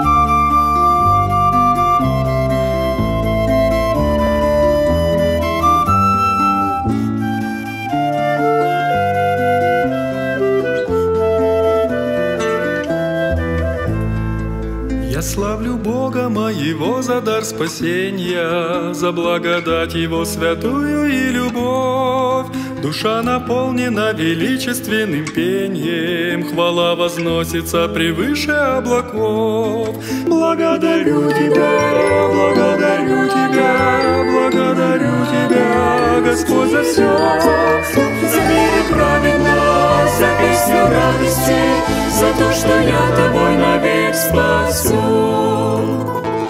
Я славлю Бога моего за дар спасения, за благодать Его святую и любовь. Душа наполнена величественным пением, хвала возносится превыше облаков. Благодарю Тебя, благодарю Тебя, благодарю Тебя, Господь, за все, за веру праведность, за песню радости, за то, что я Тобой навек спасен.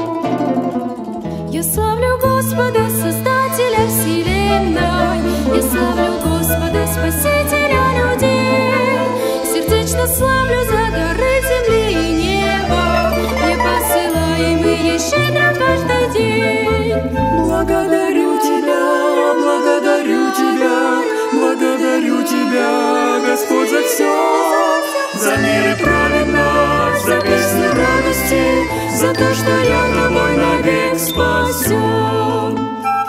Я славлю Господа, Создателя вселенной, я славлю Господа, Спасителя людей. Сердечно славлю за дары земли и неба, непосылаемые щедро каждый день. Благодарю Тебя, благодарю Тебя, благодарю Тебя, Господь, за все, за мир и праведность, за песню радости, за то, что я Тобой навек спасен.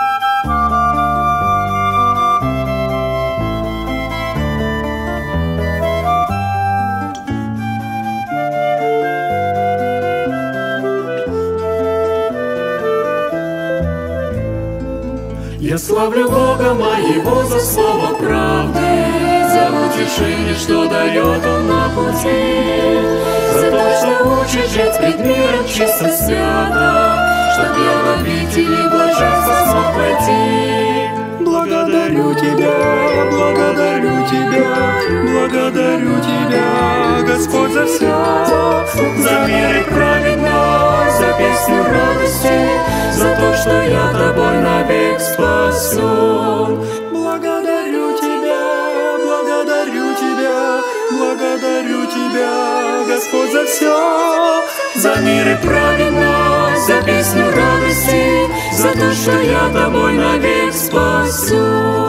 Я славлю Бога моего за слово правды, за утешение, что дает Он на пути, за то, что учит жить пред миром чисто свято, чтоб я в обители блаженства смог войти. Благодарю Тебя, благодарю Тебя, благодарю Тебя, Господь, за все, за мир и праведность, за песню радости, за то, что я Тобой навек спасен. Благодарю Тебя, благодарю Тебя, благодарю Тебя, Господь, за все, за мир и праведность, за песню радости, за то, что я Тобой навек спасен.